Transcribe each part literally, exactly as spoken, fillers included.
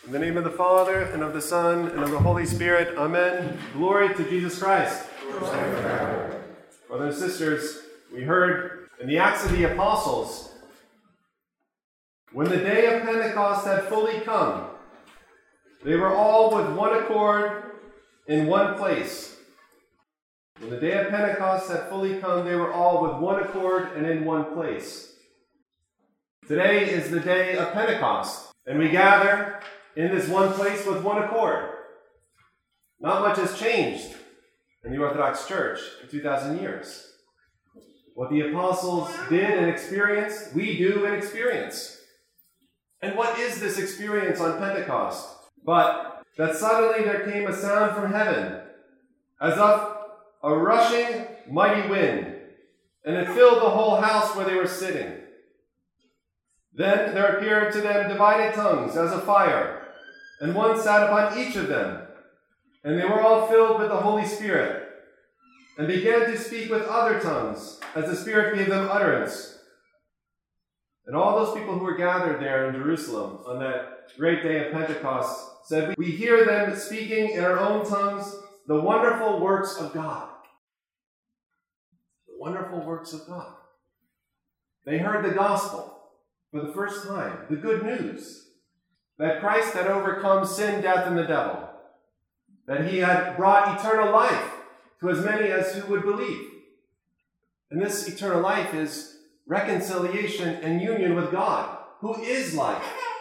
In the name of the Father, and of the Son, and of the Holy Spirit, amen. Glory to Jesus Christ. Brothers and sisters, we heard in the Acts of the Apostles, when the day of Pentecost had fully come, they were all with one accord in one place. When the day of Pentecost had fully come, they were all with one accord and in one place. Today is the day of Pentecost, and we gather in this one place with one accord. Not much has changed in the Orthodox Church in two thousand years. What the apostles did and experienced, we do and experience. And what is this experience on Pentecost? But that suddenly there came a sound from heaven, as of a rushing mighty wind, and it filled the whole house where they were sitting. Then there appeared to them divided tongues as of fire, and one sat upon each of them. And they were all filled with the Holy Spirit, and began to speak with other tongues, as the Spirit gave them utterance. And all those people who were gathered there in Jerusalem on that great day of Pentecost said, "We hear them speaking in our own tongues the wonderful works of God." The wonderful works of God. They heard the gospel for the first time, the good news, that Christ had overcome sin, death, and the devil, that he had brought eternal life to as many as who would believe. And this eternal life is reconciliation and union with God, who is life.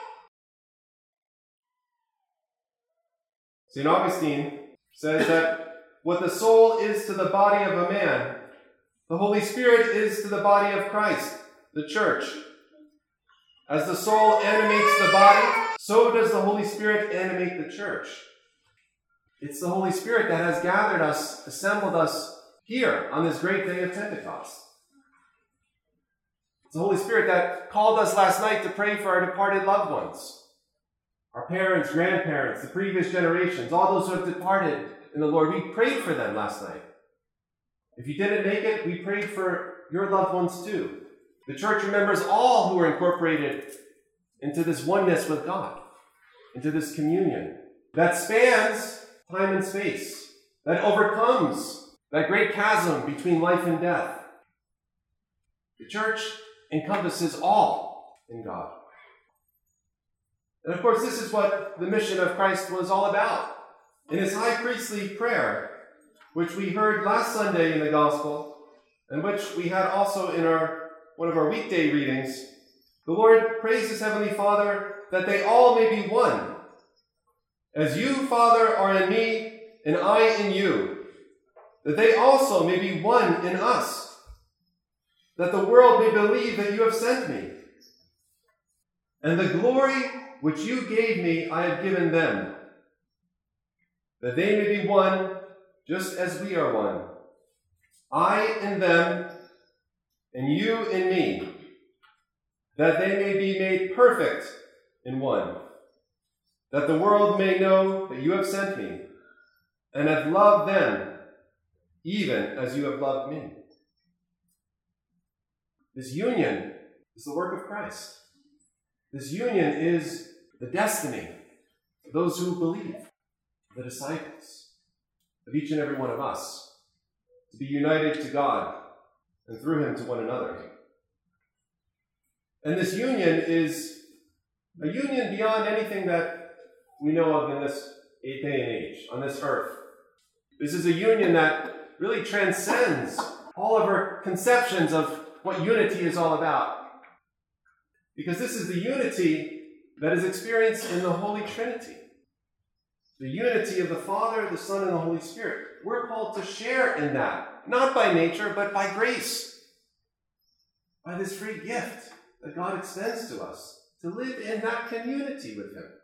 Saint Augustine says that what the soul is to the body of a man, the Holy Spirit is to the body of Christ, the church. As the soul animates the body, so does the Holy Spirit animate the church. It's the Holy Spirit that has gathered us, assembled us here on this great day of Pentecost. It's the Holy Spirit that called us last night to pray for our departed loved ones, our parents, grandparents, the previous generations, all those who have departed in the Lord. We prayed for them last night. If you didn't make it, we prayed for your loved ones too. The church remembers all who are incorporated into this oneness with God, into this communion that spans time and space, that overcomes that great chasm between life and death. The church encompasses all in God. And of course, this is what the mission of Christ was all about. In his high priestly prayer, which we heard last Sunday in the Gospel, and which we had also in our one of our weekday readings, the Lord prays his heavenly Father that they all may be one. As you, Father, are in me, and I in you, that they also may be one in us, that the world may believe that you have sent me. And the glory which you gave me I have given them, that they may be one just as we are one, I in them, and you in me, that they may be made perfect in one, that the world may know that you have sent me, and have loved them, even as you have loved me. This union is the work of Christ. This union is the destiny of those who believe, the disciples, of each and every one of us, to be united to God and through him to one another. And this union is a union beyond anything that we know of in this day and age, on this earth. This is a union that really transcends all of our conceptions of what unity is all about. Because this is the unity that is experienced in the Holy Trinity. The unity of the Father, the Son, and the Holy Spirit. We're called to share in that, not by nature, but by grace. By this free gift that God extends to us, to live in that community with him.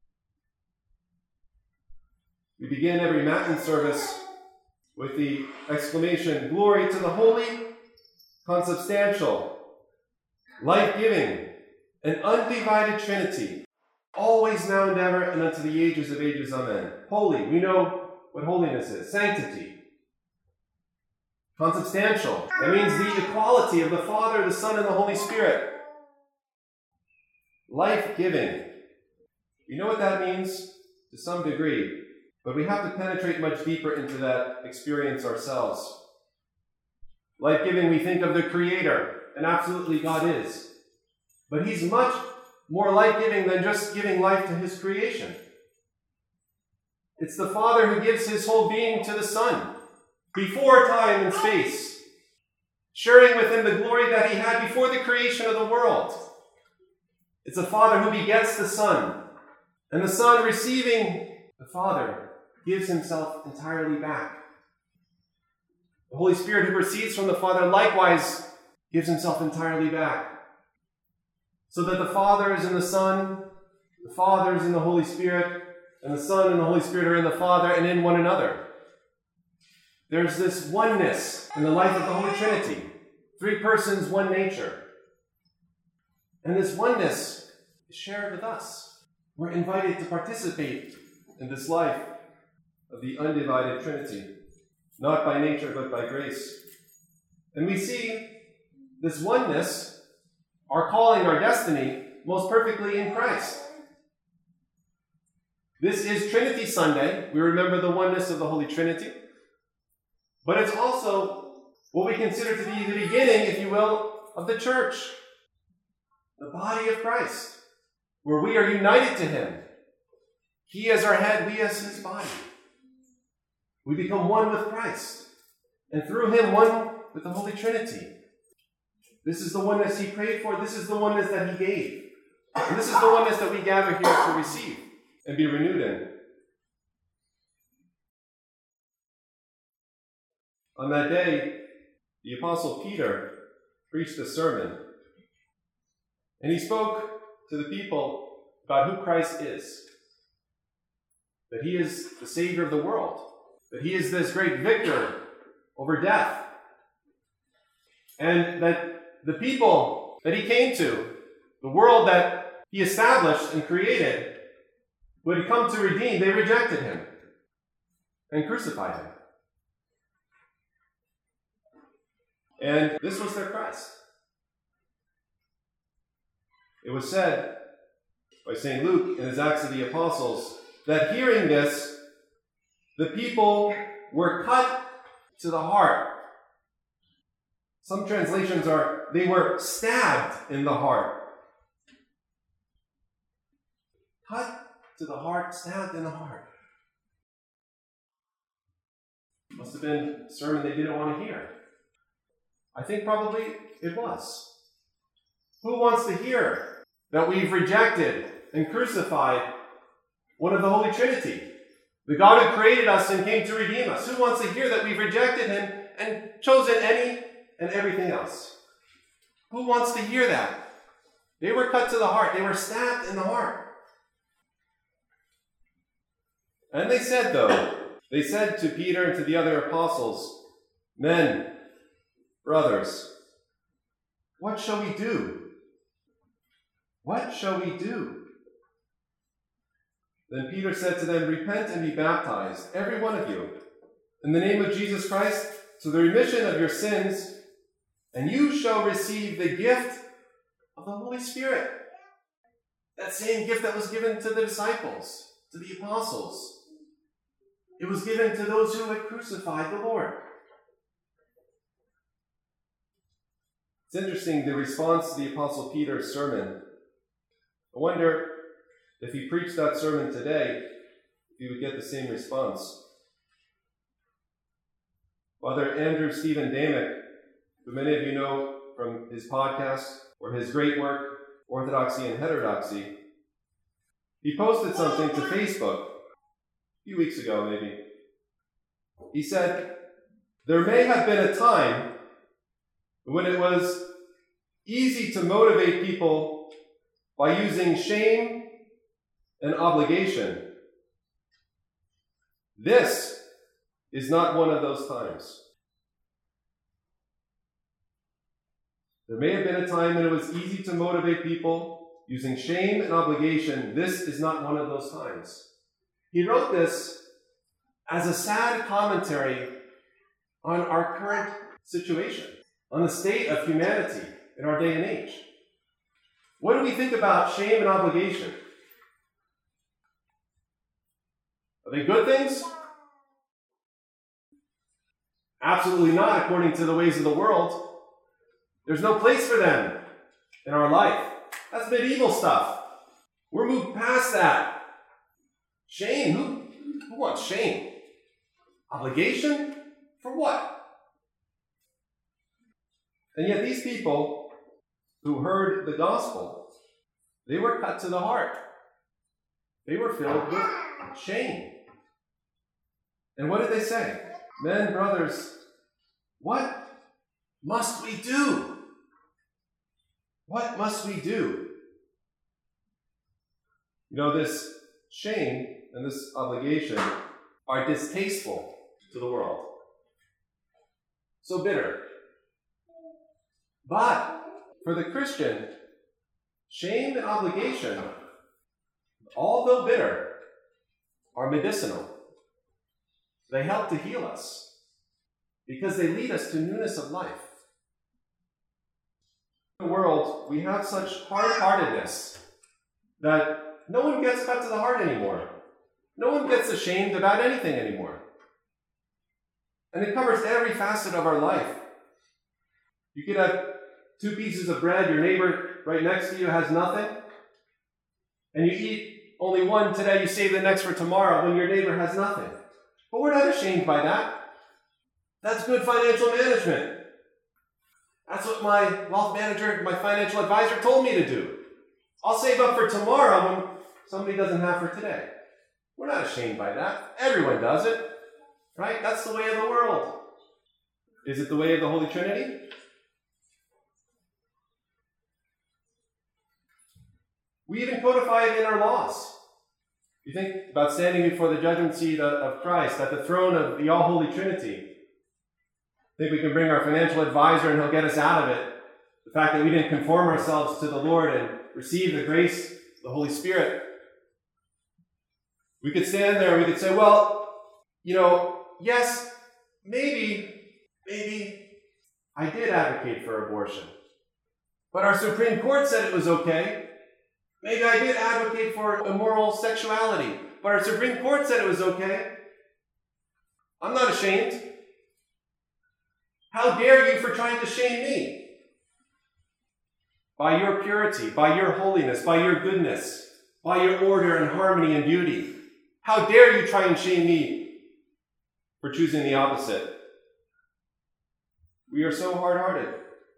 We begin every Matin service with the exclamation, "Glory to the Holy, Consubstantial, Life-giving, and Undivided Trinity, always, now, and ever, and unto the ages of ages. Amen." Holy, we know what holiness is. Sanctity. Consubstantial, that means the equality of the Father, the Son, and the Holy Spirit. Life-giving, We know what that means to some degree, but we have to penetrate much deeper into that experience ourselves. Life-giving, we think of the Creator, and absolutely God is. But He's much more life-giving than just giving life to His creation. It's the Father who gives His whole being to the Son, before time and space, sharing with Him the glory that He had before the creation of the world. It's the Father who begets the Son, and the Son, receiving the Father, gives Himself entirely back. The Holy Spirit, who proceeds from the Father, likewise gives Himself entirely back. So that the Father is in the Son, the Father is in the Holy Spirit, and the Son and the Holy Spirit are in the Father and in one another. There's this oneness in the life of the Holy Trinity. Three persons, one nature. And this oneness is shared with us. We're invited to participate in this life of the undivided Trinity, not by nature but by grace. And we see this oneness, our calling, our destiny, most perfectly in Christ. This is Trinity Sunday. We remember the oneness of the Holy Trinity. But it's also what we consider to be the beginning, if you will, of the church, the body of Christ, where we are united to Him. He as our head, we as His body. We become one with Christ, and through Him, one with the Holy Trinity. This is the oneness He prayed for. This is the oneness that He gave. And this is the oneness that we gather here to receive and be renewed in. On that day, the Apostle Peter preached a sermon, and he spoke to the people about who Christ is, that He is the Savior of the world, that He is this great victor over death, and that the people that He came to, the world that He established and created, who had come to redeem, they rejected Him and crucified Him. And this was their Christ. It was said by Saint Luke in his Acts of the Apostles that hearing this, the people were cut to the heart. Some translations are, they were stabbed in the heart. Cut to the heart, stabbed in the heart. Must have been a sermon they didn't want to hear. I think probably it was. Who wants to hear that we've rejected and crucified one of the Holy Trinity, the God who created us and came to redeem us? Who wants to hear that we've rejected Him and chosen any and everything else? Who wants to hear that? They were cut to the heart. They were stabbed in the heart. And they said, though, they said to Peter and to the other apostles, "Men, brothers, what shall we do? What shall we do?" Then Peter said to them, "Repent and be baptized, every one of you, in the name of Jesus Christ, to the remission of your sins, and you shall receive the gift of the Holy Spirit." That same gift that was given to the disciples, to the apostles. It was given to those who had crucified the Lord. It's interesting, the response to the Apostle Peter's sermon. I wonder if he preached that sermon today, if he would get the same response. Father Andrew Stephen Damick, who many of you know from his podcast or his great work, Orthodoxy and Heterodoxy, he posted something to Facebook a few weeks ago, maybe. He said, "There may have been a time when it was easy to motivate people by using shame and obligation. This is not one of those times." There may have been a time when it was easy to motivate people using shame and obligation. This is not one of those times. He wrote this as a sad commentary on our current situation, on the state of humanity in our day and age. What do we think about shame and obligation? Are they good things? Absolutely not, according to the ways of the world. There's no place for them in our life. That's medieval stuff. We're moved past that. Shame. Who, who wants shame? Obligation? For what? And yet these people who heard the gospel, they were cut to the heart. They were filled with shame. And what did they say? Men, brothers, what must we do? What must we do? You know, this shame and this obligation are distasteful to the world. So bitter. But for the Christian, shame and obligation, although bitter, are medicinal. They help to heal us because they lead us to newness of life. In the world, we have such hard-heartedness that no one gets cut to the heart anymore. No one gets ashamed about anything anymore. And it covers every facet of our life. You could have two pieces of bread, your neighbor right next to you has nothing, and you eat only one today, you save the next for tomorrow when your neighbor has nothing. But we're not ashamed by that. That's good financial management. That's what my wealth manager, my financial advisor told me to do. I'll save up for tomorrow when somebody doesn't have for today. We're not ashamed by that. Everyone does it, right? That's the way of the world. Is it the way of the Holy Trinity? We even codify it in our laws. You think about standing before the judgment seat of Christ, at the throne of the all-holy Trinity. Think we can bring our financial advisor and he'll get us out of it. The fact that we didn't conform ourselves to the Lord and receive the grace of the Holy Spirit. We could stand there and we could say, well, you know, yes, maybe, maybe I did advocate for abortion. But our Supreme Court said it was okay. Maybe I did advocate for immoral sexuality, but our Supreme Court said it was okay. I'm not ashamed. How dare you for trying to shame me? By your purity, by your holiness, by your goodness, by your order and harmony and beauty. How dare you try and shame me for choosing the opposite? We are so hard-hearted.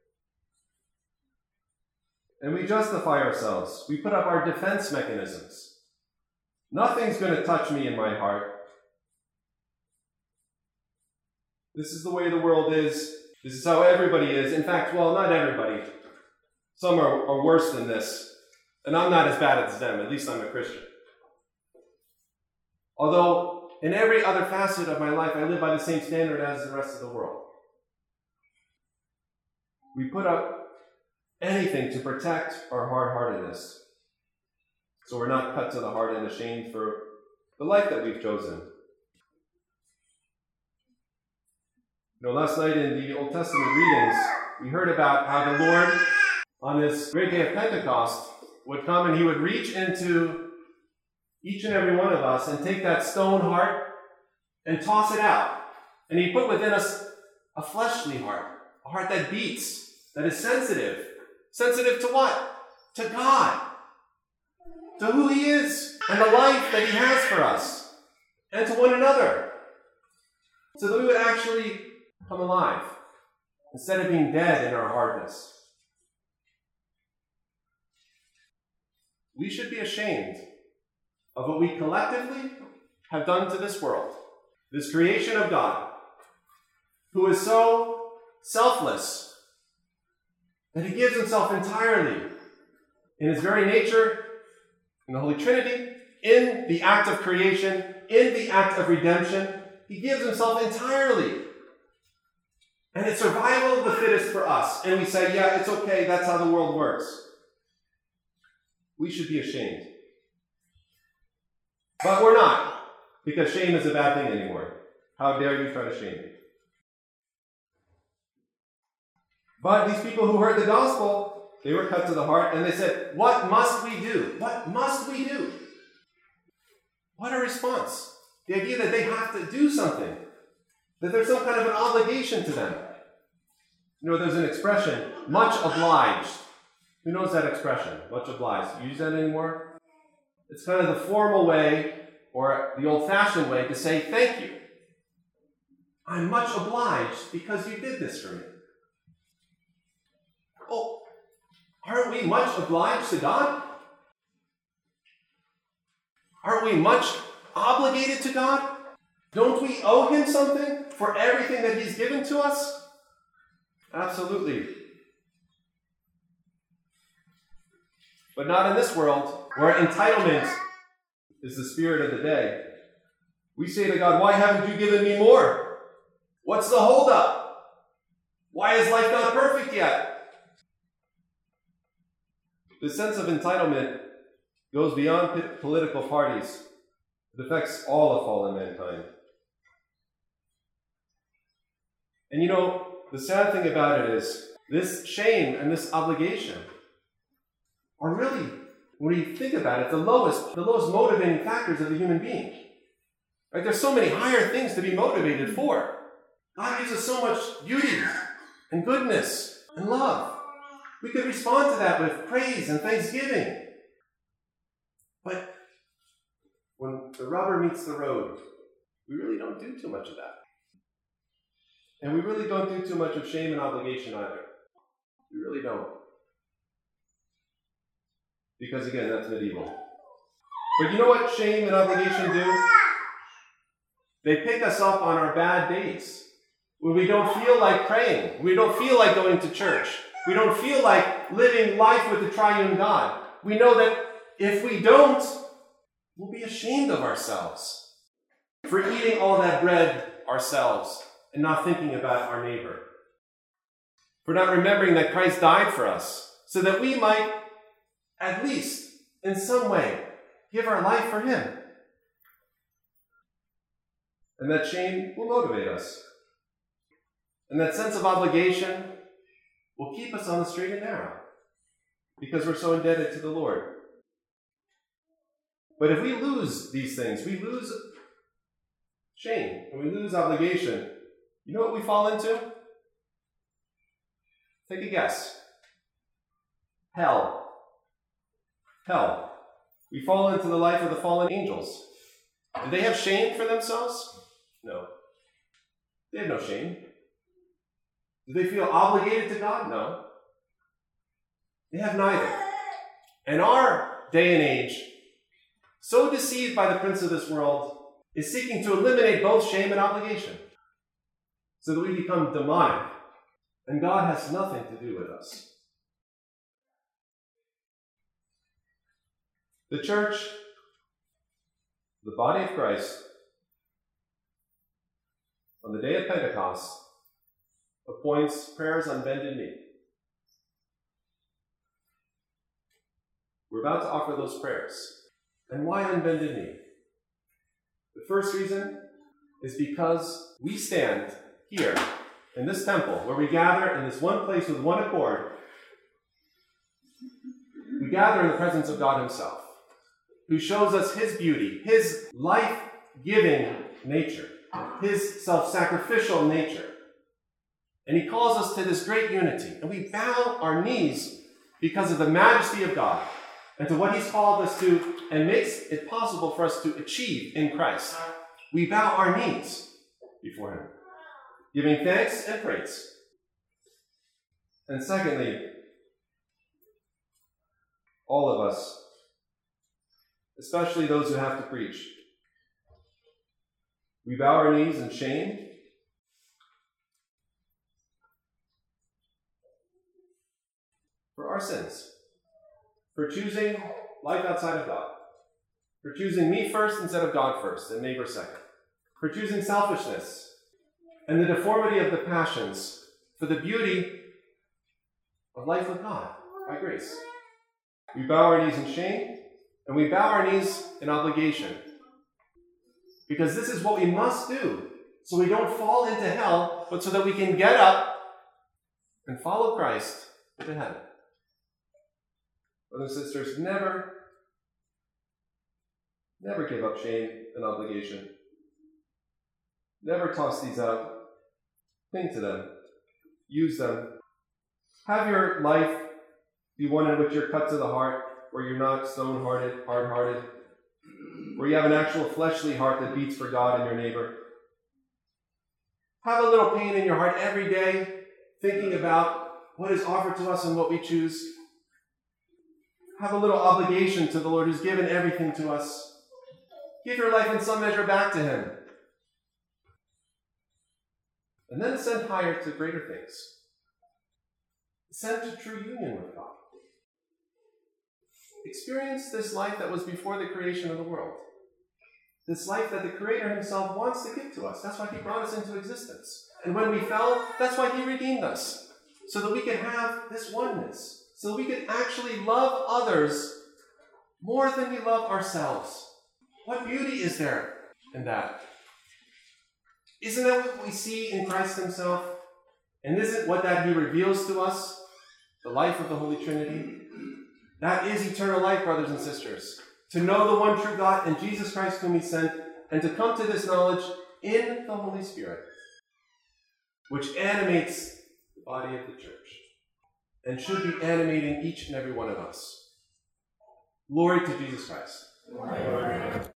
And we justify ourselves. We put up our defense mechanisms. Nothing's going to touch me in my heart. This is the way the world is. This is how everybody is. In fact, well, not everybody. Some are, are worse than this. And I'm not as bad as them. At least I'm a Christian. Although, in every other facet of my life, I live by the same standard as the rest of the world. We put up anything to protect our hard-heartedness, so we're not cut to the heart and ashamed for the life that we've chosen. You know, last night in the Old Testament readings, we heard about how the Lord, on this great day of Pentecost, would come and he would reach into each and every one of us and take that stone heart and toss it out. And he put within us a fleshly heart, a heart that beats, that is sensitive. Sensitive to what? To God. To who he is and the life that he has for us. And to one another. So that we would actually come alive instead of being dead in our hardness. We should be ashamed of what we collectively have done to this world. This creation of God, who is so selfless that he gives himself entirely in his very nature, in the Holy Trinity, in the act of creation, in the act of redemption. He gives himself entirely. And it's survival of the fittest for us. And we say, yeah, it's okay, that's how the world works. We should be ashamed. But we're not, because shame is a bad thing anymore. How dare you try to shame me? But these people who heard the gospel, they were cut to the heart, and they said, what must we do? What must we do? What a response. The idea that they have to do something, that there's some kind of an obligation to them. You know, there's an expression, much obliged. Who knows that expression, much obliged? You use that anymore? It's kind of the formal way, or the old-fashioned way, to say thank you. I'm much obliged because you did this for me. Oh, aren't we much obliged to God? Aren't we much obligated to God? Don't we owe him something for everything that he's given to us? Absolutely. But not in this world, where entitlement is the spirit of the day. We say to God, why haven't you given me more? What's the holdup? Why is life not perfect yet? The sense of entitlement goes beyond political parties. It affects all of fallen mankind. And you know, the sad thing about it is, this shame and this obligation are really, when you think about it, the lowest, the lowest motivating factors of the human being. Right? There's so many higher things to be motivated for. God gives us so much beauty and goodness and love. We could respond to that with praise and thanksgiving. But when the rubber meets the road, we really don't do too much of that. And we really don't do too much of shame and obligation either. We really don't. Because again, that's medieval. But you know what shame and obligation do? They pick us up on our bad days. When we don't feel like praying. We don't feel like going to church. We don't feel like living life with the triune God. We know that if we don't, we'll be ashamed of ourselves for eating all that bread ourselves and not thinking about our neighbor. For not remembering that Christ died for us so that we might, at least in some way, give our life for him. And that shame will motivate us. And that sense of obligation will keep us on the straight and narrow because we're so indebted to the Lord. But if we lose these things, we lose shame and we lose obligation, you know what we fall into? Take a guess. Hell. Hell. We fall into the life of the fallen angels. Did they have shame for themselves? No. They have no shame. Do they feel obligated to God? No. They have neither. And our day and age, so deceived by the prince of this world, is seeking to eliminate both shame and obligation so that we become demonic, and God has nothing to do with us. The church, the body of Christ, on the day of Pentecost, appoints prayers on bended knee. We're about to offer those prayers. And why on bended knee? The first reason is because we stand here in this temple where we gather in this one place with one accord. We gather in the presence of God himself, who shows us his beauty, his life-giving nature, his self-sacrificial nature. And he calls us to this great unity. And we bow our knees because of the majesty of God and to what he's called us to and makes it possible for us to achieve in Christ. We bow our knees before him, giving thanks and praise. And secondly, all of us, especially those who have to preach, we bow our knees in shame for our sins, for choosing life outside of God, for choosing me first instead of God first and neighbor second, for choosing selfishness and the deformity of the passions for the beauty of life with God by grace. We bow our knees in shame and we bow our knees in obligation because this is what we must do so we don't fall into hell, but so that we can get up and follow Christ to heaven. Brothers and sisters, never, never give up shame and obligation. Never toss these out. Cling to them. Use them. Have your life be one in which you're cut to the heart, where you're not stone-hearted, hard-hearted, where you have an actual fleshly heart that beats for God and your neighbor. Have a little pain in your heart every day, thinking about what is offered to us and what we choose. Have a little obligation to the Lord who's given everything to us. Give your life in some measure back to him. And then ascend higher to greater things. Ascend to true union with God. Experience this life that was before the creation of the world. This life that the Creator himself wants to give to us. That's why he brought us into existence. And when we fell, that's why he redeemed us. So that we can have this oneness. So that we can actually love others more than we love ourselves. What beauty is there in that? Isn't that what we see in Christ himself? And isn't what that he reveals to us? The life of the Holy Trinity? That is eternal life, brothers and sisters. To know the one true God and Jesus Christ whom he sent, and to come to this knowledge in the Holy Spirit, which animates the body of the church, and should be animating each and every one of us. Glory to Jesus Christ. Amen.